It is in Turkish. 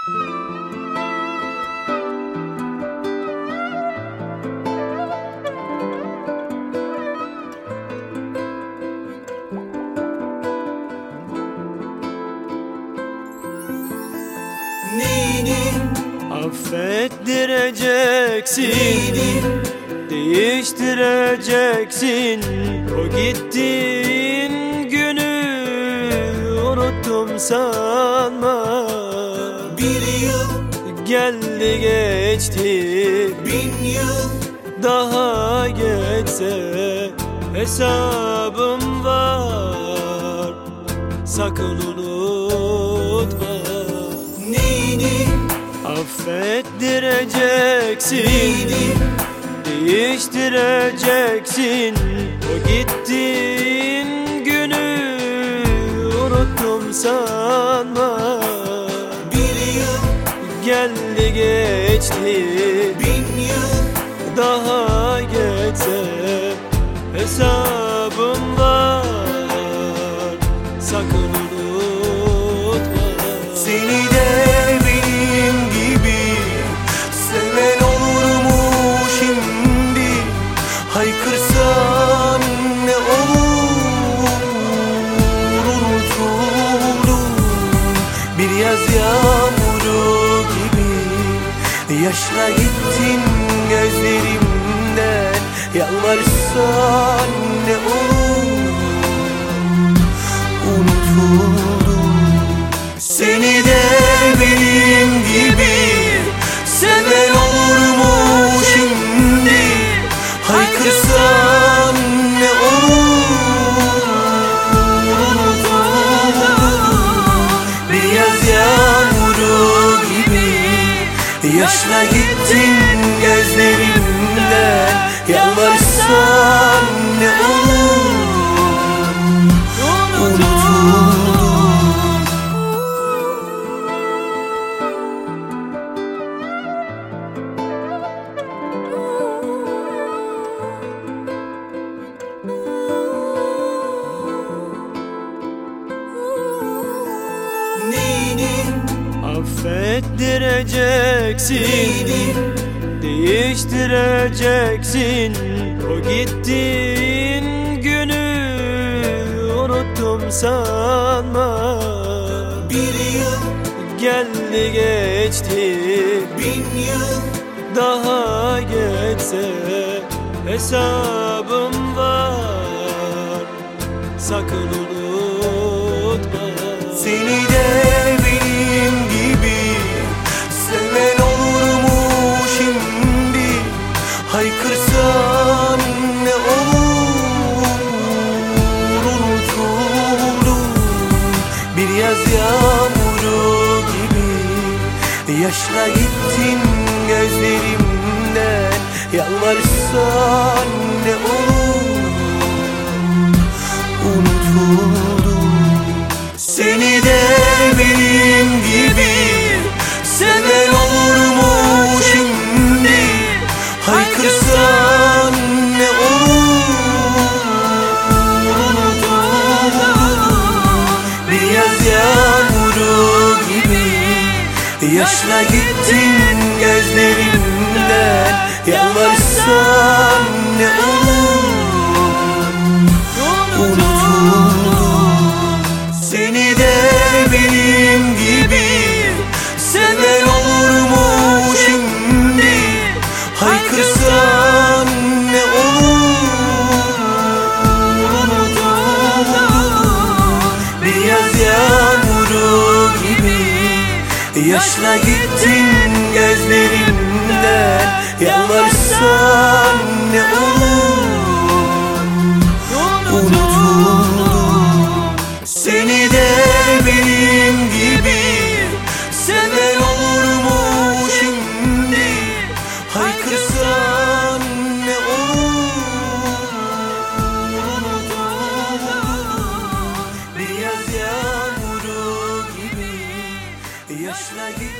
Neyini affettireceksin, neyini değiştireceksin. O gittiğin günü unuttum sanma. bir yıl Geldi geçti, 1000 yıl daha geçse hesabım var. Sakın unutma. neyini Affettireceksin, neyini değiştireceksin. O gittiğin günü unuttum sanma. bir yıl Geldi geçti, 1000 yıl daha geçse hesabım var. Sakın unutma. Seni de benim gibi seven olur mu şimdi? Haykırsan ne olur, unutuldum. Bir yaz yağmuru gibi yaşla gittin gözlerimden. Yalvarsan ne olur, unutuldum. Seni de benim gibi seven olur mu şimdi? Haykırsan ne olur, unutuldum. Bir yaz yağmuru gibi yaşla gittin gözlerimden. Yalvarsan ne olur, unutuldum. Neyini Affettireceksin, neyini değiştireceksin. O gittiğin günü unuttum sanma. bir yıl Geldi geçti, 1000 yıl daha geçse hesabım var. Sakın unutma. Seni de benim gibi seven olur mu şimdi? Haykırsan ne olur, unutuldum. Bir yaz yağmuru gibi yaşla gittin gözlerimden. Yalvarsan ne olur, unutuldum. Seni de benim gibi seven olur mu şimdi? Haykırsan ne olur, unutuldum. Bir yaz yağmuru gibi yaşla gittin gözlerimden. Yalvarsan ne olur, unutuldum. Seni de benim gibi seven olur mu şimdi? Haykırsan ne olur, unutuldum. Bir yaz yağmuru gibi yaşla gittin gözlerimden. Yalvarsan ne olur, unutuldum. Seni de benim gibi seven olur mu şimdi? Haykırsan ne olur, unutuldum. Bir yaz yağmuru gibi yaşla